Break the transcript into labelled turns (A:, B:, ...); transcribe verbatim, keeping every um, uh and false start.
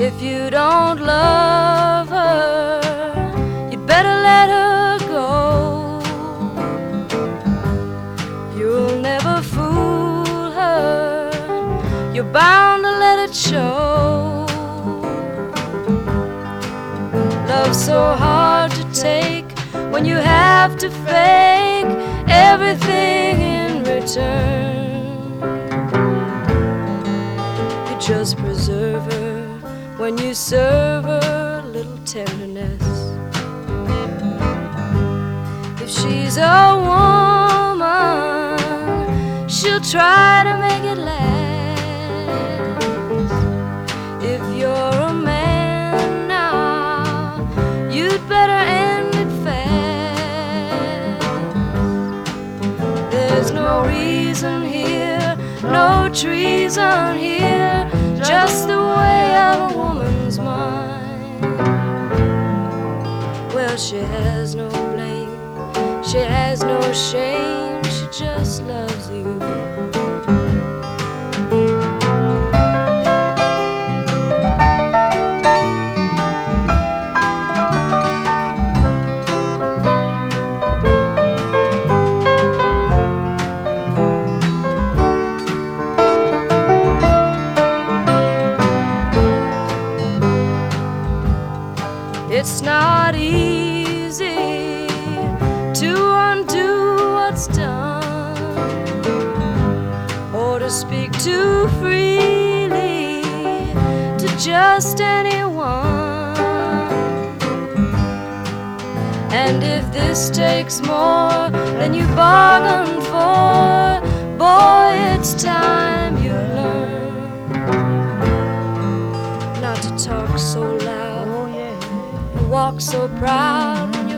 A: If you don't love her, you better let her go. You'll never fool her, you're bound to let it show. Love's so hard to take when you have to fake everything in return. You just preserve her when you serve her a little tenderness. If she's a woman, she'll try to make it last. If you're a man now, you'd better end it fast. There's no reason here, no treason here, just the way of a woman's mind. Well, she has no blame, she has no shame, she just loves you. It's not easy to undo what's done, or to speak too freely to just anyone. And if this takes more than you bargained for, boy, it's time you learn not to talk so loud, walk so proud when you're